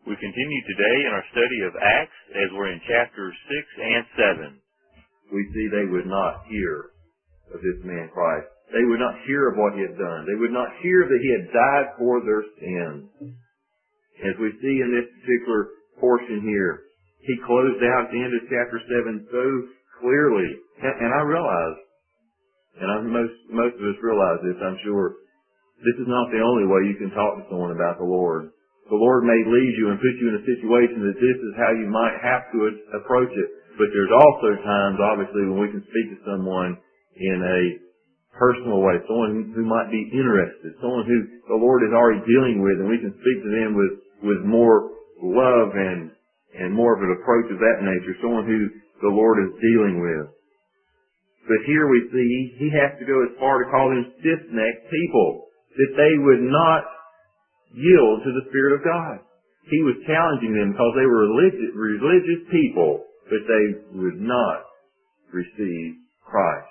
We continue today in our study of Acts as we're in chapters 6 and 7. We see they would not hear of this man Christ. They would not hear of what he had done. They would not hear that he had died for their sins. As we see in this particular portion here, he closed out at the end of chapter 7 so clearly. And I realize, and most of us realize this, I'm sure, this is not the only way you can talk to someone about the Lord. The Lord may lead you and put you in a situation that this is how you might have to approach it. But there's also times, obviously, when we can speak to someone in a personal way, someone who might be interested, someone who the Lord is already dealing with, and we can speak to them with more love and more of an approach of that nature, someone who the Lord is dealing with. But here we see he has to go as far to call them stiff-necked people, that they would not yield to the Spirit of God. He was challenging them because they were religious people, but they would not receive Christ.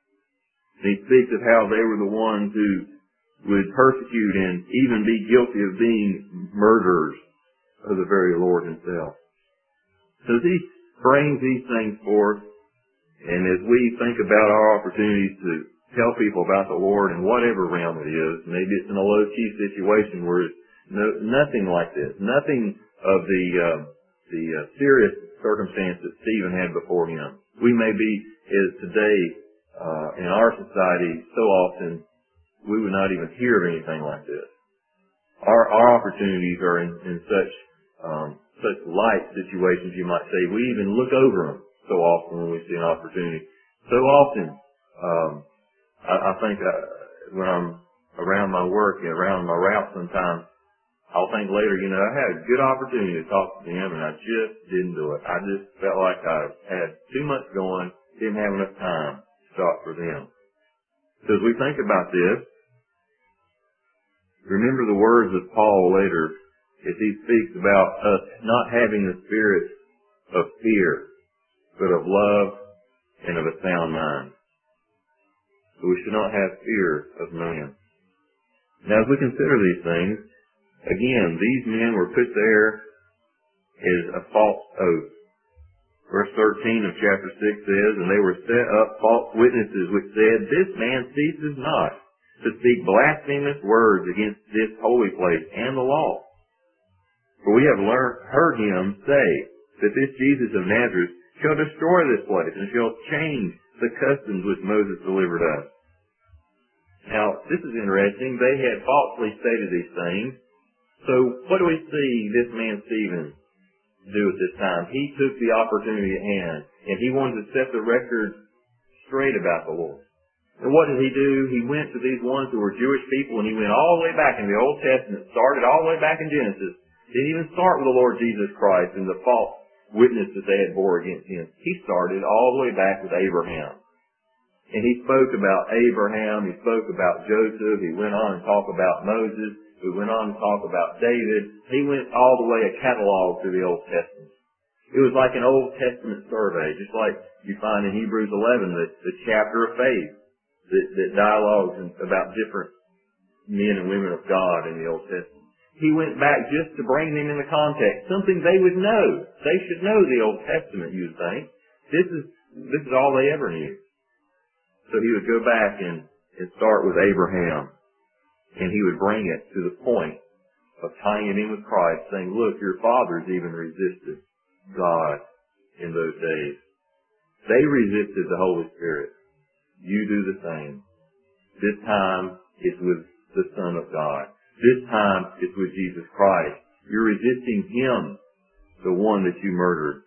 He speaks of how they were the ones who would persecute and even be guilty of being murderers of the very Lord himself. So he brings these things forth, and as we think about our opportunities to tell people about the Lord in whatever realm it is, maybe it's in a low-key situation where it's nothing like this, nothing of the serious circumstance that Stephen had before him. We may be, as today, in our society, so often, we would not even hear of anything like this. Our opportunities are in such light situations, you might say. We even look over them so often when we see an opportunity. So often, I think when I'm around my work and around my route sometimes, I'll think later, I had a good opportunity to talk to them and I just didn't do it. I just felt like I had too much going, didn't have enough time to stop for them. So as we think about this, remember the words of Paul later as he speaks about us not having the spirit of fear, but of love and of a sound mind. So we should not have fear of man. Now as we consider these things, again, these men were put there as a false oath. Verse 13 of chapter 6 says, and they were set up false witnesses which said, this man ceases not to speak blasphemous words against this holy place and the law. For we have heard him say that this Jesus of Nazareth shall destroy this place and shall change the customs which Moses delivered us. Now, this is interesting. They had falsely stated these things. So, what do we see this man Stephen do at this time? He took the opportunity at hand, and he wanted to set the record straight about the Lord. And what did he do? He went to these ones who were Jewish people, and he went all the way back in the Old Testament, started all the way back in Genesis. Didn't even start with the Lord Jesus Christ and the false witness that they had bore against him. He started all the way back with Abraham. And he spoke about Abraham, he spoke about Joseph, he went on and talked about Moses, he went on and talked about David. He went all the way a catalog through the Old Testament. It was like an Old Testament survey, just like you find in Hebrews 11, the chapter of faith that dialogues about different men and women of God in the Old Testament. He went back just to bring them in the context, something they would know. They should know the Old Testament, you would think. This is all they ever knew. So he would go back and start with Abraham, and he would bring it to the point of tying it in with Christ, saying, look, your fathers even resisted God in those days. They resisted the Holy Spirit. You do the same. This time it's with the Son of God. This time it's with Jesus Christ. You're resisting Him, the one that you murdered.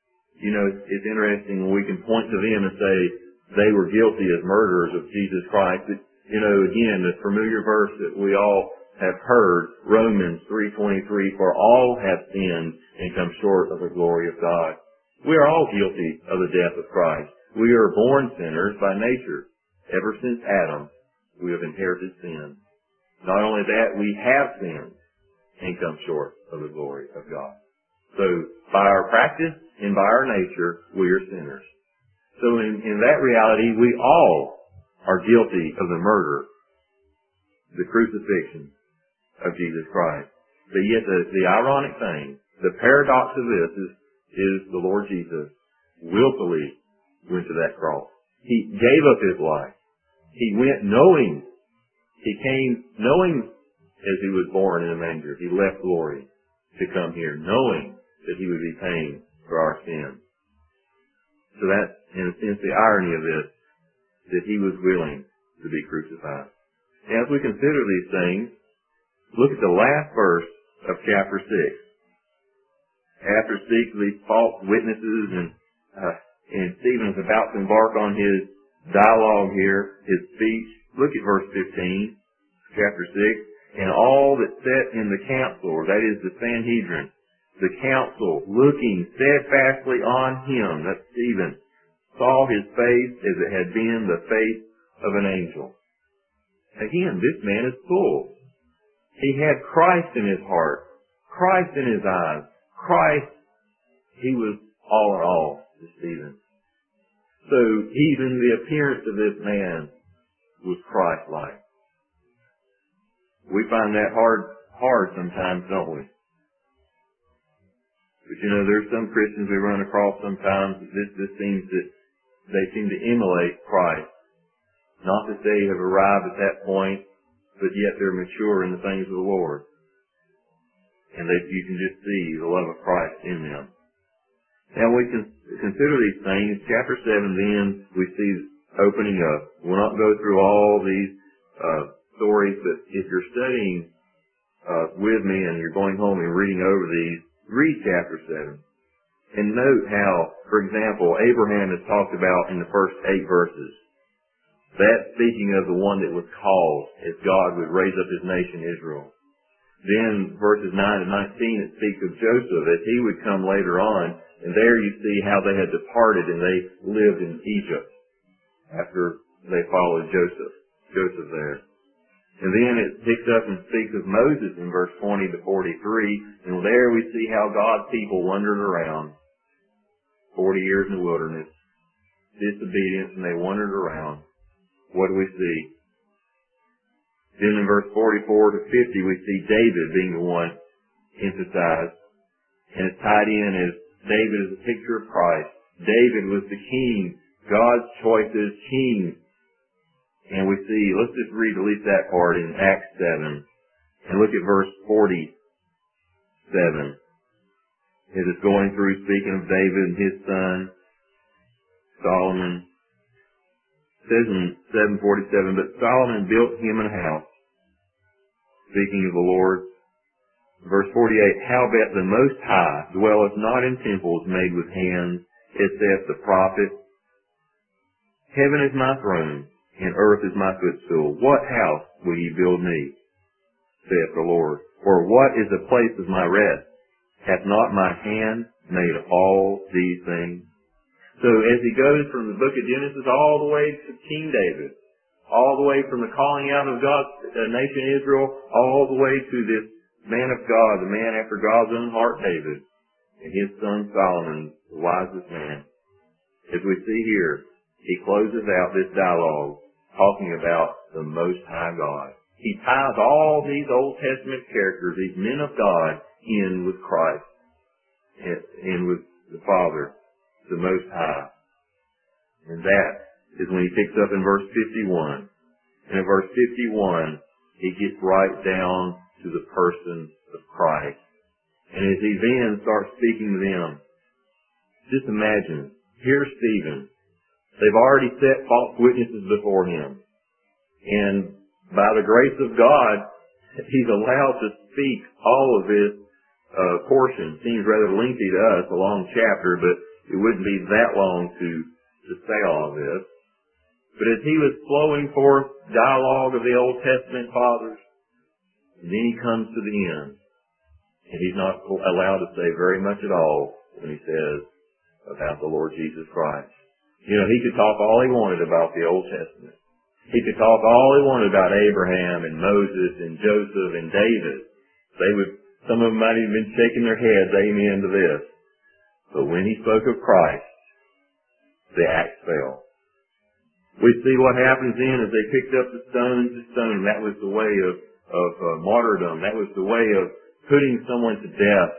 It's interesting when we can point to them and say they were guilty as murderers of Jesus Christ. But, again, the familiar verse that we all have heard, Romans 3:23, for all have sinned and come short of the glory of God. We are all guilty of the death of Christ. We are born sinners by nature. Ever since Adam, we have inherited sin. Not only that, we have sinned and come short of the glory of God. So, by our practice and by our nature, we are sinners. So in that reality, we all are guilty of the murder, the crucifixion of Jesus Christ. But yet the ironic thing, the paradox of this is the Lord Jesus willfully went to that cross. He gave up his life. He went knowing, he came knowing as he was born in a manger. He left glory to come here knowing that he would be paying for our sins. So that's, in a sense, the irony of this, that he was willing to be crucified. As we consider these things, look at the last verse of chapter 6. After speaks of these false witnesses and Stephen is about to embark on his dialogue here, his speech. Look at verse 15, chapter 6. And all that sat in the council, that is the Sanhedrin, the council, looking steadfastly on him, that's Stephen, saw his face as it had been the face of an angel. Again, this man is full. He had Christ in his heart, Christ in his eyes, Christ. He was all in all to Stephen. So even the appearance of this man was Christ-like. We find that hard sometimes, don't we? But there's some Christians we run across sometimes that this seems that they seem to emulate Christ. Not that they have arrived at that point, but yet they're mature in the things of the Lord. And you can just see the love of Christ in them. Now we can consider these things. Chapter 7 then, we see opening up. We'll not go through all these stories, but if you're studying with me and you're going home and reading over these, read chapter 7. And note how, for example, Abraham is talked about in the first 8 verses. That's speaking of the one that was called as God would raise up his nation Israel. Then verses 9 and 19, it speaks of Joseph as he would come later on. And there you see how they had departed and they lived in Egypt after they followed Joseph there. And then it picks up and speaks of Moses in verse 20 to 43. And there we see how God's people wandered around 40 years in the wilderness, disobedience, and they wandered around. What do we see? Then in verse 44 to 50, we see David being the one emphasized. And it's tied in as David is a picture of Christ. David was the king, God's choices king. And we see, let's just read at least that part in Acts 7. And look at verse 47. As it's going through speaking of David and his son, Solomon. It says in 7:47, but Solomon built him a house. Speaking of the Lord. Verse 48, howbeit the Most High dwelleth not in temples made with hands, as saith the prophet. Heaven is my throne, and earth is my footstool. What house will ye build me? Saith the Lord. Or what is the place of my rest? Hath not my hand made all these things? So as he goes from the book of Genesis all the way to King David, all the way from the calling out of God's nation Israel, all the way to this man of God, the man after God's own heart, David, and his son Solomon, the wisest man. As we see here, he closes out this dialogue talking about the Most High God. He ties all these Old Testament characters, these men of God, in with Christ and with the Father, the Most High. And that is when he picks up in verse 51. And in verse 51, he gets right down to the person of Christ. And as he then starts speaking to them, just imagine, here's Stephen. They've already set false witnesses before him. And by the grace of God, he's allowed to speak all of this portion. Seems rather lengthy to us, a long chapter, but it wouldn't be that long to say all of this. But as he was flowing forth dialogue of the Old Testament fathers, then he comes to the end. And he's not allowed to say very much at all when he says about the Lord Jesus Christ. He could talk all he wanted about the Old Testament. He could talk all he wanted about Abraham and Moses and Joseph and David. Some of them might have been shaking their heads, amen to this. But when he spoke of Christ, the axe fell. We see what happens then as they picked up the stone to stone. That was the way of martyrdom. That was the way of putting someone to death,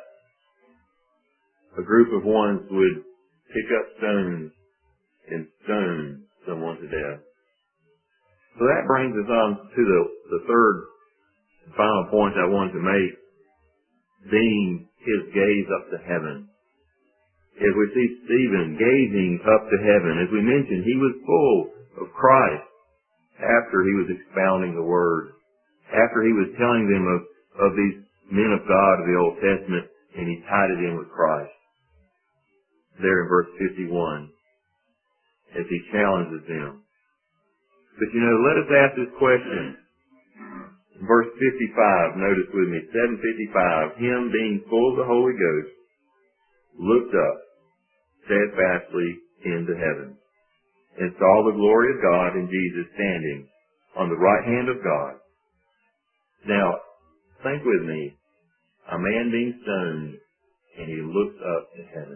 a group of ones would pick up stones and stone someone to death. So that brings us on to the third and final point I wanted to make, being his gaze up to heaven. As we see Stephen gazing up to heaven, as we mentioned, he was full of Christ after he was expounding the Word, after he was telling them of these men of God of the Old Testament, and he tied it in with Christ. There in verse 51, as he challenges them. But let us ask this question. Verse 55, notice with me, 7:55, him being full of the Holy Ghost, looked up steadfastly into heaven, and saw the glory of God and Jesus standing on the right hand of God. Now, think with me, a man being stoned, and he looks up to heaven.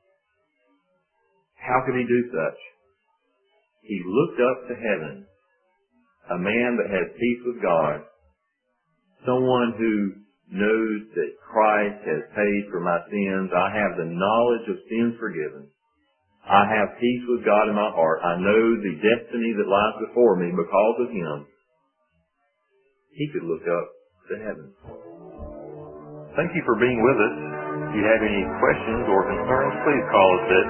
How could he do such? He looked up to heaven. A man that has peace with God, someone who knows that Christ has paid for my sins. I have the knowledge of sins forgiven. I have peace with God in my heart. I know the destiny that lies before me because of Him. He could look up to heaven. Thank you for being with us. If you have any questions or concerns, please call us at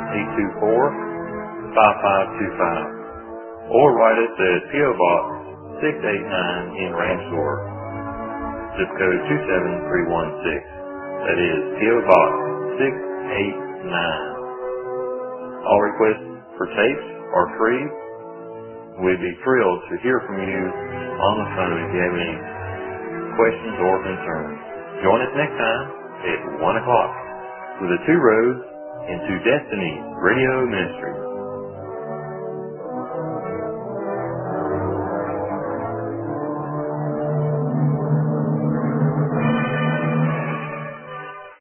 824-5525 or write us at P.O. Box 689 in Ramsor, zip code 27316. That is P.O. Box 689. All requests for tapes are free. We'd be thrilled to hear from you on the phone if you have any questions or concerns. Join us next time at 1 o'clock for the Two Roads into Destiny Radio Ministry.